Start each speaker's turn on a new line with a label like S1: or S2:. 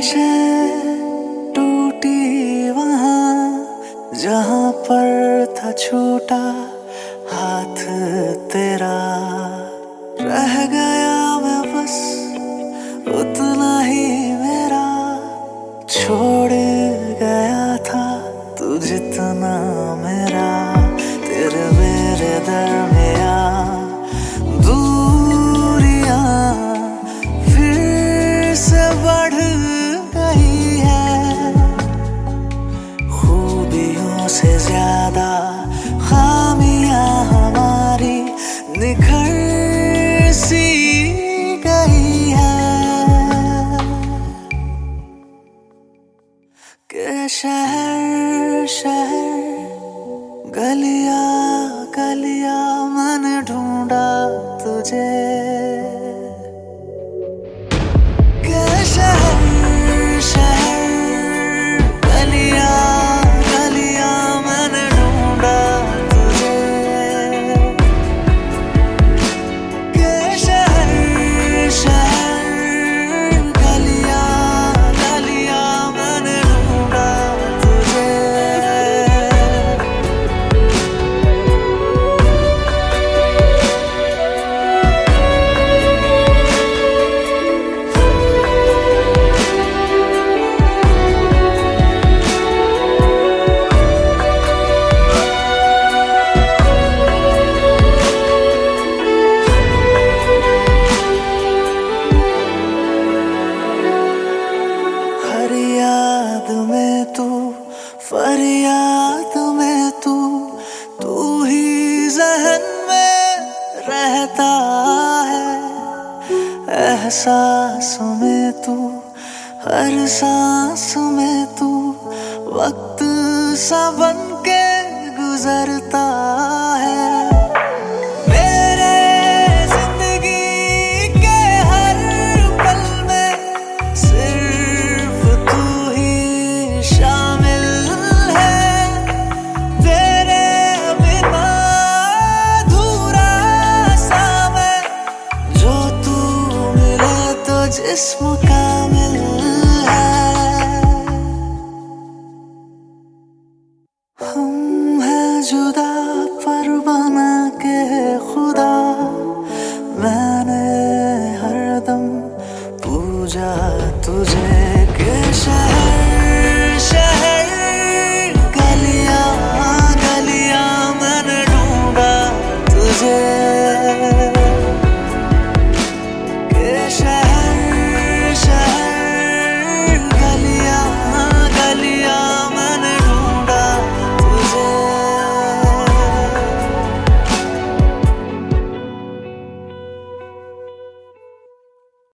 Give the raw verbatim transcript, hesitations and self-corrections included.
S1: नसें टूटी वहाँ जहाँ पर था छूटा हाथ तेरा। रह गया मैं बस उतना ही मेरा, छोड़ गया था तू जितना मेरा। तेरे मेरे दरमियाँ दूरियां फिर से बढ़ गई है, खूबियों से ज्यादा खामियां हमारी निखर सी गई है। के शहर शहर गलिया गलिया मैंने ढूंढा तुझे, के शहर शहर गलिया गलिया मैंने ढूंढा तुझे, के शहर शहर गलिया गलिया मैंने ढूंढा तुझे। फरियाद में तू फरियाद में तू तू ही ज़हन में रहता है, एहसास में तू हर सांस में तू वक्त सा बन के गुजरता है। जिस्म कामिल